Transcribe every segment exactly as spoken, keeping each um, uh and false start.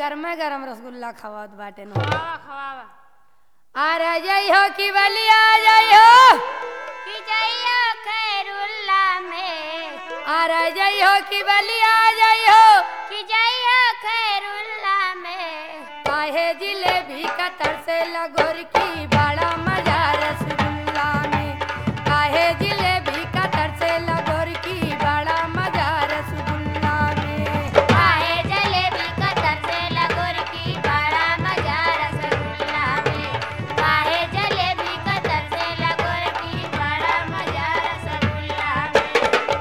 गरमा गरम रसगुल्ला खवात बाटे नो। खवावा खवावा अरे जय हो कि बलिया जय हो कि जइयो खैरुल्ला में अरे जय हो कि बलिया जय हो कि जइयो खैरुल्ला में काहे जिलेबी कतर से लगोर की बड़ा मजा रसगुल्ला में काहे जिलेबी कतर से लगोर की बड़ा मजा रसगुल्ला में काहे जलेबी कतर से लगोर की बड़ा मजा रसगुल्ला में काहे जलेबी कतर से लगोर की बड़ा मजा रसगुल्ला में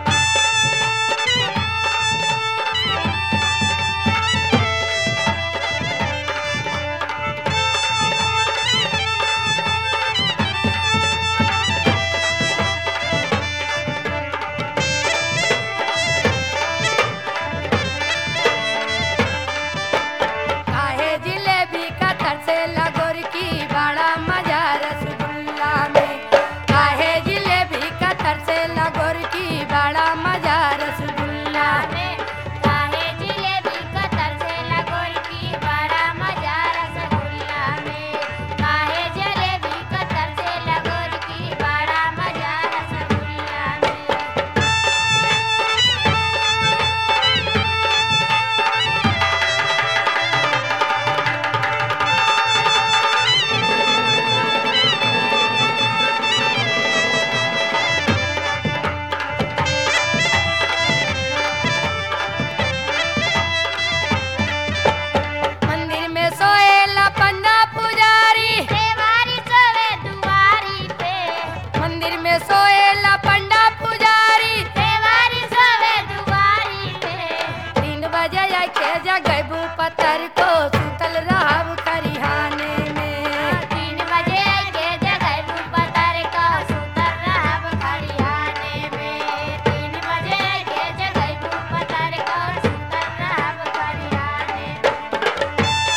काहे जिलेबी कतर से लगोर की बड़ा मजा रसगुल्ला में काहे जिलेबी कतर से लगोर की बड़ा मजा रसगुल्ला में काहे जिलेबी कतर से लगोर की बड़ा मजा रसगुल्ला में काहे जलेबी कतर से लगोर की बड़ा मजा रसगुल्ला में मंदिर में सोएला पंडा पुजारी देवारी सोवे दुआरी पे मंदिर में सोएला पंडा पुजारी देवारी सोवे दुआरी पे तीन बजे आके जगबू पत्थर को सुतल रहब खरिहाने में तीन बजे के जगह पतर का सुतर रहब खरियाने में तीन बजे के जगह पतर का सुतर रहब खरियाने में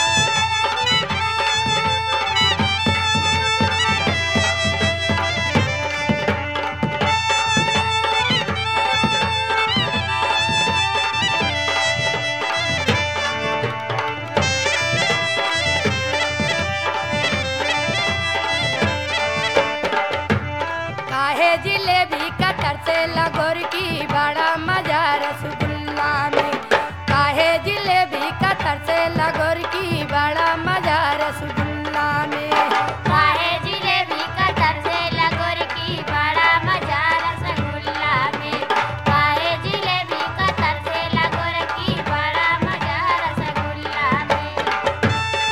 काहे जिलेबी कतर से लगोर की बड़ा मजा रसगुल्ला में काहे जिलेबी कतर से लगोर की बड़ा मजा रसगुल्ला में काहे जिलेबी कतर से लगोर की बड़ा मजा रसगुल्ला में काहे जिलेबी कतर से लगोर की बड़ा मजा रसगुल्ला में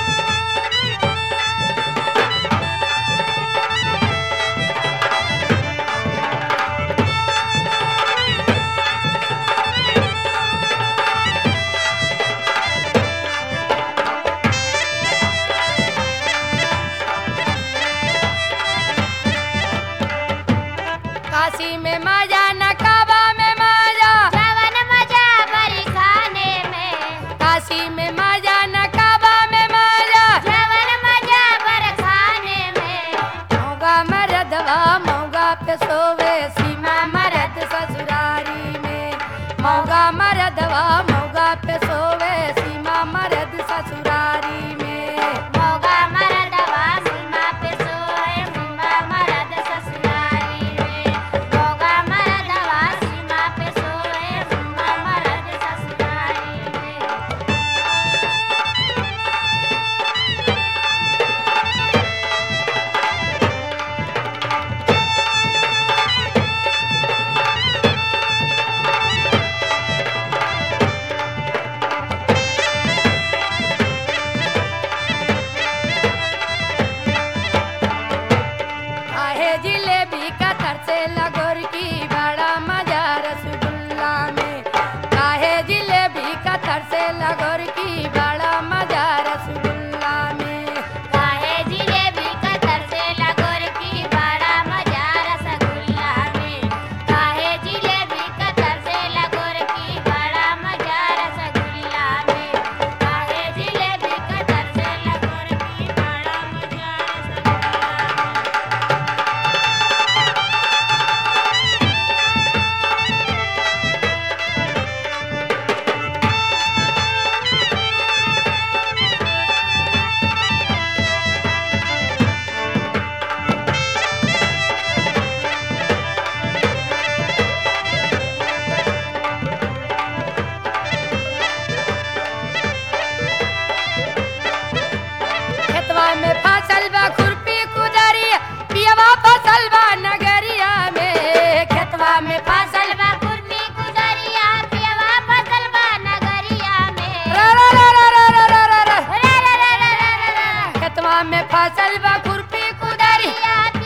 काशी में मजा नकाबा में मजा जवन मजा बरी खाने में काशी में मजा नकाबा में मजा जवन मजा बर खाने में मौगा मरदवा मौगा पे सोवे सीमा मरद ससुरारी में मौगा मरदवा मौगा पे सोवे सीमा मरद ससुरारी में मौगा मरदवा सीमा पे सोए सीमा मरद ससुरारी में मौगा मरदवा सीमा पे सोए सीमा मरद ससुरारी में काहे जिलेबी कतर से लगोर की बड़ा मजा रसगुल्ला में काहे जिलेबी कतर से लगोर की बड़ा मजा रसगुल्ला में काहे जिलेबी कतर से लगोर की बड़ा मजा रसगुल्ला में काहे जिलेबी कतर से लगोर की बड़ा मजा रसगुल्ला में काहे जिलेबी कतर से लगोर की बड़ा मजा रसगुल्ला में में फसल बा खुरपी कुदरिया पियवा फसल बा नगरिया में खेतवा में फसल फसल बा खुरपी कुदरिया पियवा फसल बा नगरिया में रा रा रा रा रा रा रा रा रा। रे रे रे रे रे रे रे। खेतवा में फसल बा खुरपी कुदरिया